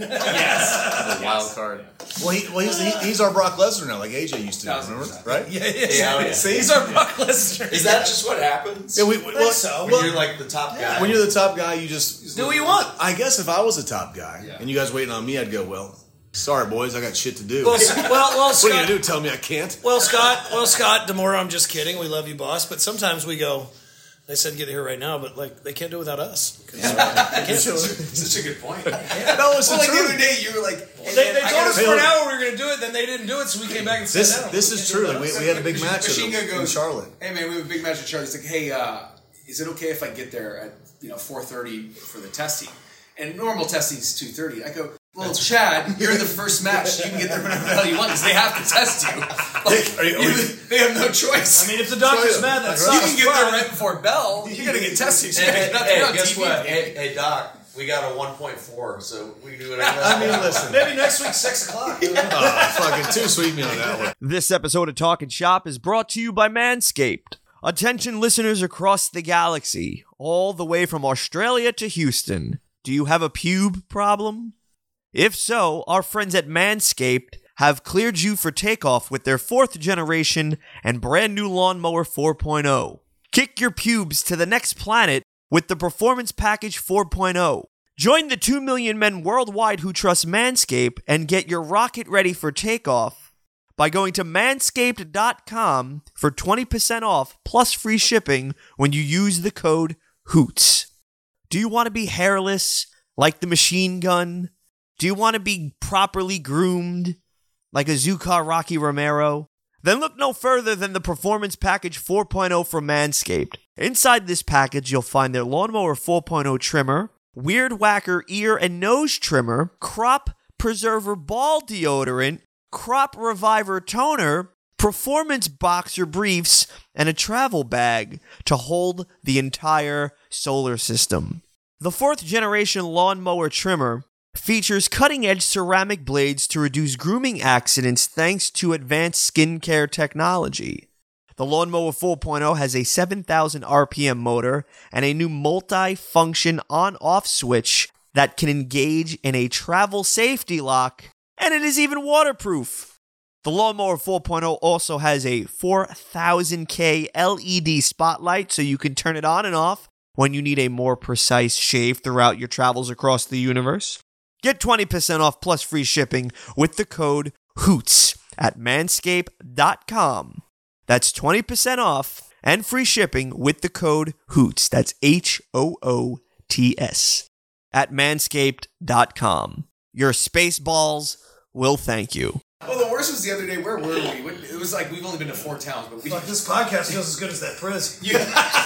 S6: Yes. Wild card.
S2: Well, he, well he's, he, he's our Brock Lesnar now, like A J used to do,
S4: Thousand
S2: remember?
S4: percent.
S2: Right?
S1: Yeah, yeah,
S3: Yeah, yeah.
S1: See, he's our Brock Lesnar.
S3: Is that just what happens?
S2: Yeah, we, we, well,
S1: so.
S3: when
S2: well,
S3: you're like the top guy?
S2: when you're the top guy, you just
S1: Do what you want.
S2: I guess if I was a top guy
S4: Yeah.
S2: and you guys waiting on me, I'd go, well, sorry, boys, I got shit to do.
S1: Well, s- well, well,
S2: what are you
S1: Scott.
S2: gonna do? Tell me I can't?
S1: Well, Scott. Well, Scott Demore. I'm just kidding. We love you, boss. But sometimes we go. They said get here right now, but like they can't do it without us. 'Cause, uh, they can't.
S4: Such a good point.
S2: No, it's
S4: Well,
S2: the
S4: like the
S2: truth.
S4: other day, you were like,
S1: They, they
S4: I
S1: told
S4: gotta-
S1: us for an hour we were going to do it, then they didn't do it, so we came back and said,
S2: This
S1: no,
S2: this
S1: we
S2: is
S1: can't do
S2: true.
S1: it
S2: Like, we,
S1: without
S2: we had a big match
S4: Machine Gun
S2: in
S4: goes,
S2: Charlotte.
S4: hey man, we have a big match at Charlotte. He's like, hey, uh, is it okay if I get there at you know four thirty for the testing? And normal testing is two thirty. I go, well, Chad, you're in the first match. You can get there whenever the hell you want because they have to test you. Like,
S2: Are you- are
S4: you-
S2: you-
S4: they have no choice.
S1: I mean, if the doctor's
S2: So,
S1: mad, that
S2: you
S4: you
S1: sucks.
S4: can get there right before bell. You got to get tested. So you
S3: Hey,
S4: gotta
S3: hey,
S4: get nothing on
S3: guess
S4: T V.
S3: what? Hey, hey, Doc, we got a one point four, so we can do whatever.
S2: I mean, listen.
S1: Maybe next week, six o'clock.
S2: Oh, fucking too sweet me on that one.
S7: This episode of Talkin' Shop is brought to you by Manscaped. Attention listeners across the galaxy, all the way from Australia to Houston. Do you have a pube problem? If so, our friends at Manscaped have cleared you for takeoff with their fourth generation and brand new lawnmower four point oh. Kick your pubes to the next planet with the Performance Package four point oh. Join the two million men worldwide who trust Manscaped and get your rocket ready for takeoff by going to manscaped dot com for twenty percent off plus free shipping when you use the code HOOTS. Do you want to be hairless like the Machine Gun? Do you want to be properly groomed like a Zucar Rocky Romero? Then look no further than the Performance Package four point oh from Manscaped. Inside this package, you'll find their Lawnmower four point oh trimmer, Weird Whacker ear and nose trimmer, Crop Preserver ball deodorant, Crop Reviver toner, Performance boxer briefs, and a travel bag to hold the entire solar system. The fourth generation lawnmower trimmer features cutting-edge ceramic blades to reduce grooming accidents thanks to advanced skincare technology. The Lawnmower four point oh has a seven thousand R P M motor and a new multi-function on-off switch that can engage in a travel safety lock, and it is even waterproof. The Lawnmower four point oh also has a four thousand K L E D spotlight so you can turn it on and off when you need a more precise shave throughout your travels across the universe. Get twenty percent off plus free shipping with the code HOOTS at manscaped dot com. That's twenty percent off and free shipping with the code HOOTS. That's H O O T S at manscaped dot com. Your space balls will thank you.
S4: Well, the worst was the other day. Where were we? It was like we've only been to four towns, but we.
S1: Fuck, this podcast feels as good as that prison.
S4: You,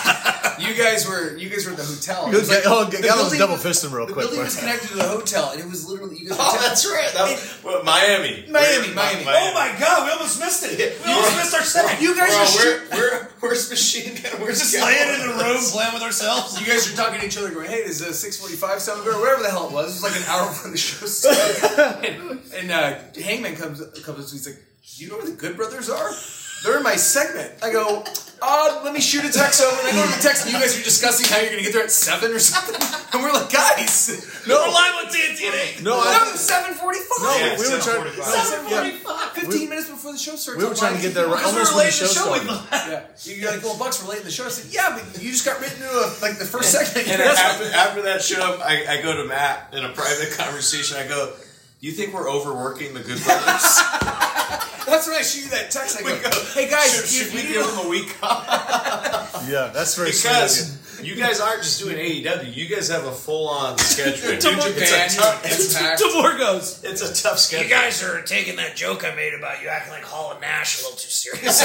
S4: you guys were you guys were at the hotel. It
S2: Go-
S4: was like-
S2: oh,
S4: the
S2: Gallows
S4: building-
S2: double fist him real
S4: the
S2: quick.
S4: building was connected to the hotel, and it was literally you guys. Were
S3: Oh,
S4: telling-
S3: that's right. That was, well, Miami.
S4: Miami,
S3: We're-
S4: Miami.
S1: Oh my god, we almost missed it. We almost missed our set.
S4: You guys
S3: Bro,
S4: are shit.
S3: we're, we're, where's Machine Gun? Where's
S1: just
S3: Gallows?
S1: laying in the room playing with ourselves.
S4: You guys are talking to each other, going, "Hey, does a six forty-five sound good?" Or whatever the hell it was. It was like an hour before the show started. and and uh, Hangman comes comes up to me. He's like, "Do you know where the Good Brothers are? They're in my segment." I go, "Oh, let me shoot a text over." And I go to the text, and you guys are discussing how you're going to get there at seven or something. And we're like, "Guys,
S1: No, we're live on T N T and eight.
S2: No,
S4: no,
S2: I,
S4: it's seven forty-five."
S2: no,
S3: Yeah,
S2: we were trying.
S1: Seven
S2: Yeah,
S1: forty-five.
S4: Fifteen minutes before the show starts.
S2: we were
S4: I'm
S2: trying to
S4: like,
S2: get there
S1: Because
S2: almost
S1: we
S2: when
S1: were
S2: the
S1: late in
S2: show
S1: the show. We
S2: started.
S1: thought.
S4: Yeah, you're like, "Well, Bucks, we're late in the show." I said, "Yeah, but you just got written into a, like the first segment."
S3: And after, after that show, I, I go to Matt in a private conversation. I go, "Do you think we're overworking the Good Brothers?"
S4: That's when I shoot you that text. I go, hey guys,
S3: Should, should
S4: give
S3: we
S4: me
S3: give him a week off?
S2: Yeah, that's very sweet of
S3: Because you guys aren't just doing A E W. You guys have a full-on schedule.
S6: New Japan,
S3: It's a tough, it's,
S6: Impact.
S1: Demorgos.
S3: it's a tough schedule.
S5: You guys are taking that joke I made about you acting like Hall and Nash a little too serious.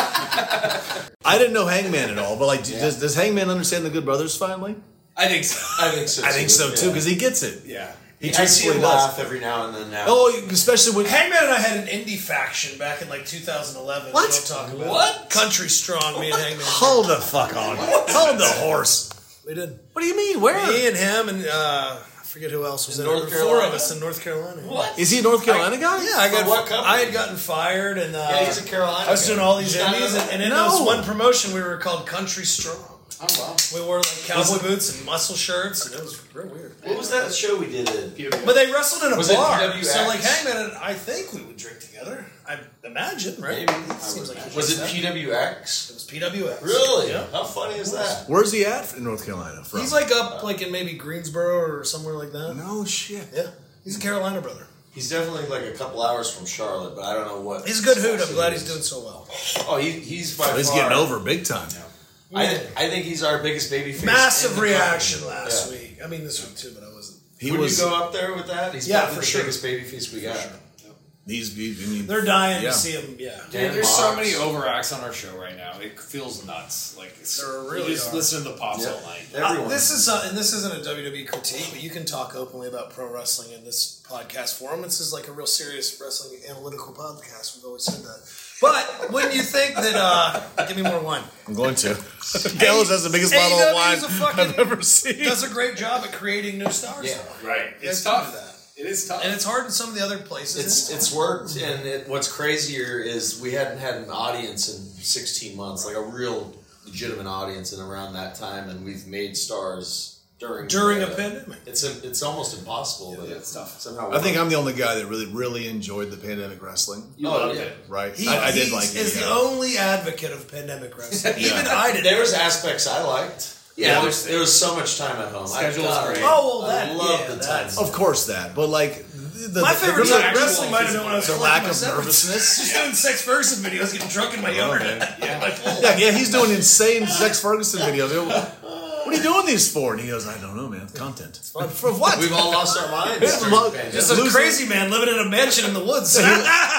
S2: I didn't know Hangman at all, but like, does, does Hangman understand the Good Brothers finally?
S6: I think so.
S3: I think so.
S2: I think
S3: too,
S2: so too,
S3: yeah.
S2: because he gets it.
S6: Yeah.
S2: He
S3: I see
S2: truthfully
S3: him
S2: does.
S3: laugh every now and then. Now.
S2: Oh, especially when
S1: Hangman and I had an indie faction back in like two thousand eleven.
S2: What?
S1: Don't talk about
S3: What?
S1: Country Strong, me and Hangman.
S2: hold the fuck on, hold the horse.
S1: We did.
S2: What do you mean? Where
S1: Me and him and uh, I forget who else was
S3: In
S1: in,
S3: North
S1: there. Four
S3: Carolina?
S1: of us in North Carolina.
S3: What?
S2: is he a North Carolina guy?
S1: Yeah, I
S3: For
S1: got.
S3: what company?
S1: I had gotten fired, and uh,
S3: Yeah, he's a Carolina
S1: I was
S3: guy.
S1: doing all these
S3: You gotta
S1: indies,
S3: know
S1: and, and in
S2: No.
S1: this one promotion, we were called Country Strong.
S6: Oh, wow.
S1: We wore like cowboy boots and muscle shirts, and it was real weird.
S3: What was that show we did? At?
S1: But they wrestled in a
S3: Was it
S1: bar,
S3: P W X?
S1: so like Hangman and I think we would drink together. I imagine, right?
S3: Maybe.
S1: It seems like he
S3: Was
S1: did
S3: it
S1: that.
S3: P W X?
S1: It was P W X.
S3: Really?
S1: Yeah.
S3: How funny is that?
S2: Where's he at in North Carolina from?
S1: He's like up, like in maybe Greensboro or somewhere like that.
S2: no shit.
S1: Yeah, he's a Carolina brother.
S3: He's definitely like a couple hours from Charlotte, but I don't know what.
S1: He's a good hoot. I'm glad he's doing so well.
S3: Oh, he, he's by
S2: He's
S3: far.
S2: getting over big time.
S3: I, I think he's our biggest babyface.
S1: Massive
S3: in the
S1: reaction
S3: company.
S1: last
S3: Yeah.
S1: week. I mean, this week too, but I wasn't.
S2: He
S3: Would
S2: was.
S3: you go up there with that? He's
S1: Yeah,
S3: probably
S1: for
S3: the
S1: sure.
S3: biggest babyface we got.
S2: He's. He, I mean,
S1: They're dying
S2: Yeah.
S1: to see him. Yeah.
S6: Dude,
S3: Dan
S6: there's so
S3: Mox.
S6: many overacts on our show right now. It feels nuts. Like it's,
S1: There really
S6: you just
S1: are.
S6: listen to the pops
S3: Yep.
S6: all night.
S3: Everyone.
S1: Uh, this is uh, and this isn't a W W E critique, but you can talk openly about pro wrestling in this podcast forum. This is like a real serious wrestling analytical podcast. We've always said that. But when you think that, uh, give me more wine.
S2: I'm going to. Gallows has the biggest bottle of
S1: A E W
S2: wine
S1: is a fucking-
S2: I've ever seen.
S1: Does a great job at creating new stars.
S3: Yeah.
S1: though.
S6: Right.
S1: You
S6: It's
S1: guys do
S6: tough.
S1: that.
S6: It is tough.
S1: And it's hard in some of the other places.
S3: It's it's worked, and it, what's crazier is we hadn't had an audience in sixteen months, like a real legitimate audience, in around that time, and we've made stars during
S1: during
S3: the,
S1: a pandemic.
S3: It's a, it's almost impossible, but
S6: it's tough.
S3: somehow.
S2: I think
S3: worked.
S2: I'm the only guy that really, really enjoyed the pandemic wrestling.
S6: You
S3: Oh,
S6: loved
S3: yeah.
S6: it.
S2: Right?
S1: He,
S2: I, I did
S1: he
S2: like it.
S1: is
S2: yeah.
S1: the only advocate of pandemic wrestling.
S2: Yeah.
S1: Even I did.
S3: There was aspects I liked.
S6: Yeah,
S3: there
S6: there's-
S3: was, there was so much time at home.
S6: Schedule
S3: I,
S6: was
S3: God,
S6: great.
S1: Oh, well,
S3: I
S1: that-
S3: love
S1: yeah,
S3: the
S1: that's-
S3: time.
S2: Of course, that. But like, the,
S1: My
S2: the,
S1: favorite
S2: the,
S1: time
S6: actual
S1: wrestling might have been when I was
S2: the
S1: like
S2: lack
S1: my
S2: of
S1: seventh.
S2: nervousness.
S1: Just doing Sex Ferguson videos, getting drunk in my younger
S2: Okay.
S1: days. Yeah.
S2: Yeah, yeah, he's doing insane Sex Ferguson videos. What are you doing these for? And he goes, I don't know, man. Content. For, for what?
S3: We've all lost our minds.
S2: Yeah,
S3: during
S2: lo-
S3: the pandemic.
S1: Just a
S2: Losing-
S1: crazy man living in a mansion in the woods.
S2: he,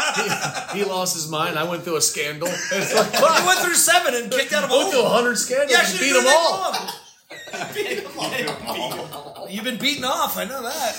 S1: he
S2: he lost his mind. I went through a scandal. It's like, fuck.
S1: went through seven and kicked out of
S2: I went through a
S1: all.
S2: hundred scandals
S1: You
S2: and
S1: actually
S2: beat
S1: did
S2: them all.
S1: that wrong. You've been beaten off. I know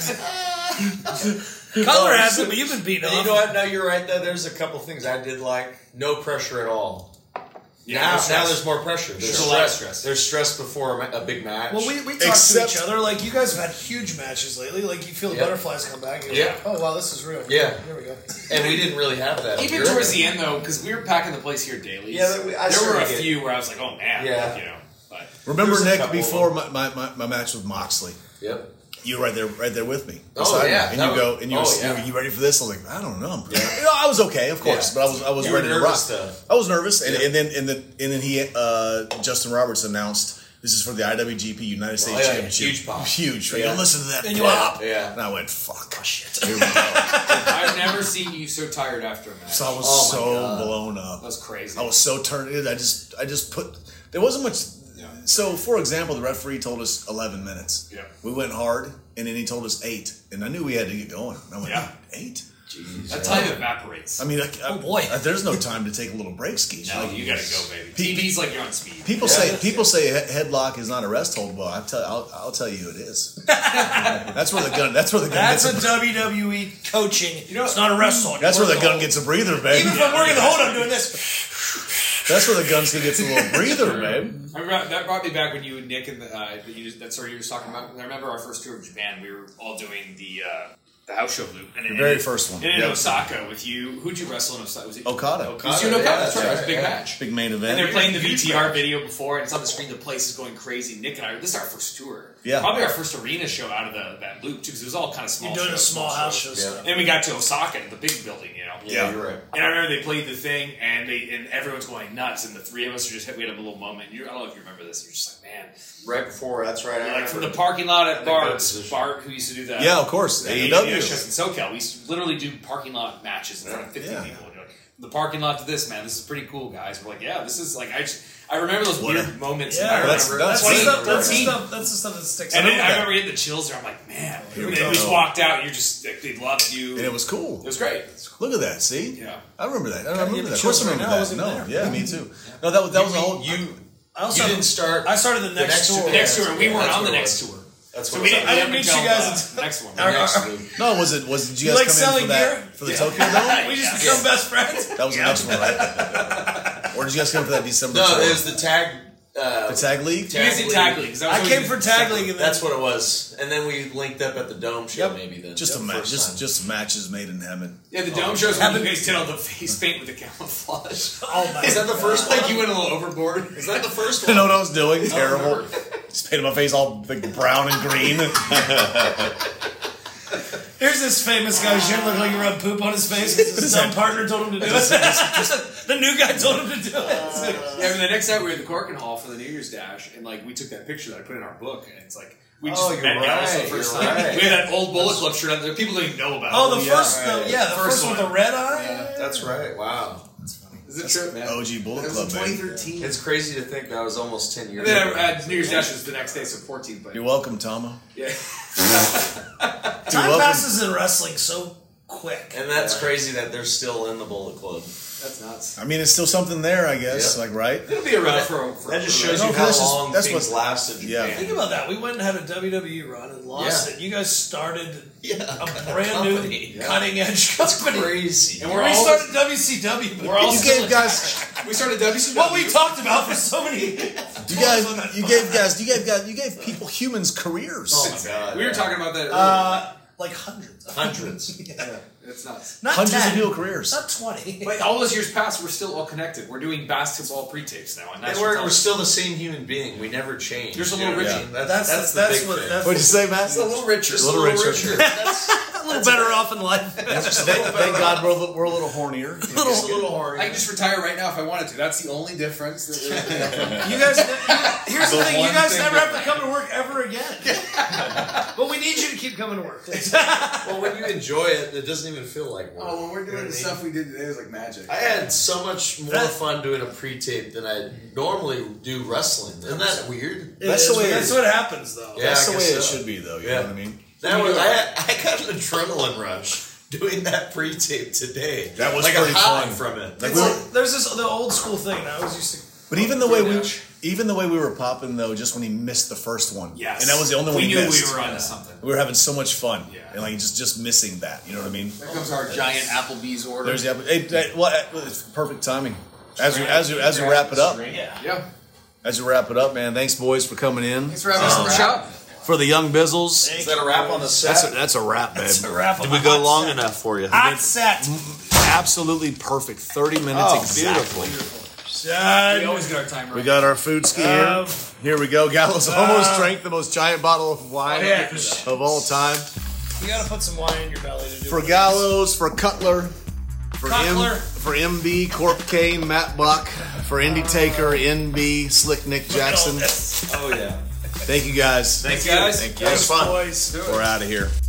S1: that. Color hasn't, but you've been beaten
S3: And
S1: off.
S3: you know what? No, you're right. Though there's a couple things I did like. No pressure at all.
S6: Yeah,
S3: now,
S6: no stress.
S3: now there's more pressure. There's
S6: There's a
S3: stress.
S6: lot of stress.
S3: There's stress before a, ma- a big match.
S1: Well, we, we talk
S2: Except-
S1: to each other. Like, you guys have had huge matches lately. Like, you feel the
S3: Yeah.
S1: butterflies come back. And you're
S3: Yeah.
S1: like, oh, wow, this is real.
S3: Yeah.
S1: Here we go.
S3: and we didn't really have that.
S6: Even
S3: You're-
S6: towards the end, though, because we were packing the place here daily.
S3: Yeah, but we- I
S6: there were a
S3: started to get-
S6: few where I was like, "Oh man,"
S3: Yeah.
S6: you know. But
S2: Remember,
S3: There's a
S2: Nick,
S3: couple
S2: before
S3: of
S2: my, my, my, my match with Moxley,
S3: Yep.
S2: you were right there, right there with me.
S3: Oh,
S2: beside me.
S3: yeah,
S2: And
S3: that
S2: you go,
S3: was-
S2: and you,
S3: oh,
S2: was,
S3: yeah.
S2: you, you ready for this? I was like, I don't know. I'm pretty-
S3: Yeah.
S2: You know, I was okay, of course,
S3: Yeah.
S2: but I was, I was
S3: You were
S2: ready to rock.
S3: nervous, though.
S2: I was nervous, and,
S3: Yeah.
S2: and then, and then, and then he, uh, Justin Roberts announced, this is for the I W G P United States
S3: Oh, yeah,
S2: Championship.
S3: huge pop.
S2: Huge.
S3: Yeah.
S2: You listen to that
S1: And you
S2: pop.
S1: went,
S3: Yeah.
S2: And I went, fuck.
S1: Oh, shit.
S2: Here we go.
S6: I've never seen you so tired after a match.
S2: So I was
S3: Oh, my
S2: so
S3: God.
S2: blown up.
S6: That was crazy.
S2: I was so turned. I just, I just put. There wasn't much. So, for example, the referee told us eleven minutes.
S6: Yeah.
S2: We went hard, and then he told us eight, and I knew we had to get going. I went,
S6: Yeah.
S2: eight.
S3: Jeez.
S6: that time evaporates.
S2: I mean, I, I,
S1: Oh, boy.
S2: I- there's no time to take a little break ski.
S6: no,
S2: Like,
S6: you gotta go, baby. T V's like you're on speed.
S2: People
S3: Yeah.
S2: say people say he- headlock is not a rest hold. Well, I tell I'll, I'll tell you it is. That's where the gun. That's where the gun
S1: That's
S2: gets.
S1: a
S2: A,
S1: W W E coaching. You know, it's not a wrestle.
S2: that's where the gun gets a breather, babe.
S1: Even if I'm working the hold, I'm doing this.
S2: That's where the gun gets a little breather, babe.
S6: I remember, that brought me back when you and Nick and the, uh, you, that story you were talking about. I remember our first tour of Japan. We were all doing the uh, the house show loop. And
S2: The very first one.
S6: And in
S2: Yep.
S6: Osaka with you. Who'd you wrestle in Osaka? Was it
S2: Okada.
S6: It was you and Okada.
S3: yeah,
S6: That's right. It was a
S3: yeah,
S6: big
S3: yeah.
S6: match.
S2: Big main
S6: And
S2: event.
S6: they're playing the V T R video before, and it's on the screen. The place is going crazy. Nick and I, this is our first tour.
S2: Yeah.
S6: Probably our first arena show out of the, that loop, too, because it was all kind of small
S1: You're doing a
S6: shows,
S1: small house show
S3: Yeah.
S1: stuff.
S6: And then we got to Osaka, the big building, you know.
S3: Yeah, you're right.
S6: And I remember they played the thing, and they and everyone's going nuts, and the three of us are just we had a little moment. You, I don't know if you remember this. You're just like, man,
S3: Right before, that's right. I
S6: like from the
S3: remember.
S6: parking lot at
S3: think that
S6: Bart's,
S3: position.
S6: Bart, who used to do that.
S2: Yeah, of course.
S6: the
S2: A E
S6: A E
S2: W.
S6: W shows in SoCal. We used to literally do parking lot matches in front of fifty
S2: Yeah.
S6: people. And you're like, the parking lot to this, man. This is pretty cool, guys. We're like, yeah, this is like I. Just, I remember those
S2: What
S6: weird
S2: a-
S6: moments.
S1: Yeah,
S6: and I remember
S2: that's- that's
S1: That's, the
S2: Team,
S1: stuff, that's, the
S6: team.
S1: stuff, that's the stuff that sticks
S6: And
S1: out.
S6: then I
S2: that.
S6: remember getting the chills there. I'm like, man,
S2: Here
S6: we
S2: we go.
S6: just walked out. You're just like, they loved you.
S2: And it was cool.
S6: It was great.
S2: Look at that. See?
S6: Yeah.
S2: I remember that. I
S1: give
S2: remember
S1: me
S2: that. Of
S1: chills
S2: course I
S1: right
S2: remember
S1: now. I
S2: that.
S1: wasn't
S2: No,
S1: there.
S2: yeah, me too. No, that was that was a whole.
S3: You,
S1: I
S3: you
S1: also
S3: didn't start.
S1: I started the next, tour.
S6: The next tour, and we weren't
S3: That's
S6: on the
S3: what it
S6: next
S3: was.
S6: tour.
S3: That's
S6: So
S3: what
S6: we
S3: it's
S6: didn't.
S3: like.
S1: I didn't
S6: we
S1: meet
S6: haven't
S1: you
S6: felt,
S1: guys
S6: uh,
S1: until-
S6: next one.
S1: Our-
S3: The next
S1: our-
S3: move.
S2: No, was it? Was did you
S1: You
S2: guys
S1: like
S2: come in
S1: selling
S2: for that
S1: gear?
S2: for the Tokyo Dome?
S1: We just become best friends.
S2: That was the next one, right? Or did you guys come for that December?
S3: No,
S2: tour?
S3: it was the tag. Uh,
S2: the tag league.
S6: You guys did tag league. 'cause that was
S1: I
S6: always
S1: came
S6: the
S1: for tag
S6: separate-
S1: league, and then
S3: That's what it was. And then we linked up at the Dome show,
S1: Yep.
S3: maybe then.
S2: Just a
S3: Yep,
S2: match.
S3: first
S2: Just
S3: time.
S2: just matches made in heaven.
S6: Yeah, the dome shows when you guys did all the face paint with the camouflage.
S1: Oh my
S3: Is that the first
S6: Like
S3: one?
S6: you went a little overboard.
S3: Is that the first
S2: You
S3: one?
S2: know what I was doing? Terrible. Just painted my face all like brown and green.
S1: Here's this famous guy who shouldn't look like he rubbed poop on his face because his dumb partner told him to do it. The new guy told him to do it.
S6: Yeah, I mean, the next night we were at the Corkin Hall for the New Year's Dash, and like we took that picture that I put in our book, and it's like we just
S3: Oh,
S6: met
S3: you're
S6: Gallows for
S3: right,
S6: the first
S3: you're
S6: time.
S3: right.
S6: We had that old Bullet Club shirt on there. People don't even know about.
S1: Oh, the
S6: it.
S1: first,
S3: right.
S1: the, yeah, the
S6: First
S1: first, one
S6: one.
S1: with the red eye.
S3: That's right. Wow.
S6: It's a trip, man.
S2: O G Bullet
S4: That
S2: Club,
S4: was
S2: man.
S4: twenty thirteen.
S3: It's crazy to think that was almost ten years
S6: And then
S3: ago.
S6: uh, New Year's Dash was the next day, so fourteen. But
S2: You're welcome, Tomo.
S6: yeah,
S1: Time
S2: welcome.
S1: passes in wrestling so quick.
S3: And that's crazy that they're still in the Bullet Club.
S6: that's nuts.
S2: I mean, it's still something there, I guess.
S3: Yep.
S2: Like, right?
S6: It'll be around for. for
S3: That just
S6: for-
S3: shows
S2: No,
S3: you how
S2: that's just-
S3: long
S2: that's
S3: things
S2: what-
S3: last in
S2: yeah.
S3: Japan.
S1: Think about that. We went and had a W W E run and lost
S3: Yeah.
S1: it. You guys started
S3: Yeah,
S1: a brand new
S3: company.
S1: cutting edge
S3: That's
S1: company.
S3: crazy.
S6: And
S1: We
S6: we're all
S1: started W C W, but
S6: we're all
S2: You
S6: still
S2: gave guys,
S6: we started W C W.
S1: what we talked about for so many.
S2: you guys, you gave guys, you gave guys, you gave people, humans, careers.
S3: Oh my god.
S6: We were talking about that. Earlier.
S1: Uh, like hundreds.
S3: Hundreds.
S1: Yeah.
S6: it's nuts.
S1: Not
S2: Hundreds
S1: ten,
S2: of people careers.
S1: Not twenty.
S6: But all those years past, we're still all connected. We're doing basketball pre-tapes now, and
S3: And
S6: that's
S3: we're, we're still the same human being. We never change.
S6: There's a
S3: You know
S6: little
S3: what I
S6: richer.
S3: mean? That's,
S1: That's
S3: that's,
S1: that's,
S3: the big
S1: what.
S3: thing.
S1: That's
S2: What'd you say, Matt?
S6: Just a little richer.
S3: Just
S2: a little richer.
S3: That's,
S1: a little better off in life.
S2: Thank, thank God we're a little, we're a little hornier.
S3: just a little hard.
S6: I can just retire right now if I wanted to. That's the only difference. That
S1: You guys, ne- here's the,
S6: The
S1: thing: you
S6: one
S1: guys
S6: thing
S1: never
S6: that-
S1: have to come to work ever again. But we need you to keep coming to work.
S3: Well, when you enjoy it, it doesn't even feel like work.
S4: Oh, when we're
S3: You know
S4: doing
S3: what
S4: the
S3: I mean?
S4: stuff we did today, it was like magic.
S3: I had so much more
S1: That-
S3: fun doing a pre-tape than I normally do wrestling. Isn't that weird?
S2: That's the way it
S1: That's
S2: is.
S1: what happens, though.
S3: Yeah,
S2: That's
S3: I
S2: the way
S3: guess
S2: it
S3: so.
S2: should be, though. You
S3: Yeah.
S2: know what I mean?
S3: That was, I, I got an adrenaline rush doing that pre-tape today.
S2: That was
S3: like
S2: pretty
S3: a high
S2: fun.
S3: from it.
S2: Like
S1: It's
S2: we were,
S1: like, there's this the old school thing. I always used to.
S2: but even the way we,
S6: Dash.
S2: even the way we were popping though, just when he missed the first one,
S6: Yes.
S2: and that was the only
S6: we
S2: one he
S6: knew
S2: missed.
S6: we were onto something.
S2: We were having so much fun,
S6: Yeah.
S2: and like just just missing that. You know what I mean?
S6: There comes our giant Applebee's order.
S2: There's the hey, hey, well, it's perfect timing. As we as we as we wrap it up,
S1: Yeah.
S6: yeah.
S2: as we wrap it up, man. Thanks, boys, for coming in.
S6: Thanks for having us in the shop.
S2: For the young Bizzles,
S3: Is that a wrap on the set?
S2: that's a, that's a wrap, babe.
S1: A wrap
S3: Did
S1: on
S3: we
S1: my
S3: go
S1: hot
S3: long
S1: set.
S3: enough for you?
S1: Hot set.
S2: Absolutely perfect. Thirty minutes
S3: Oh,
S2: exactly.
S1: Set.
S6: We always get our time right.
S2: We got our food ski here.
S1: Um,
S2: Here we go. Gallows almost drank the most giant bottle of wine
S1: Yeah.
S2: of all time.
S1: You gotta put some wine in your belly to do
S2: For
S1: it.
S2: Gallows, for Cutler, for
S1: Cutler.
S2: M, for M B, Corp Kane, Matt Buck, for Indy Taker, N B, Slick Nick Jackson.
S1: Look at all this.
S3: Oh yeah.
S2: Thank you guys.
S6: Thanks, guys.
S2: Thank you.
S3: That was fun.
S1: Boys.
S2: We're out of here.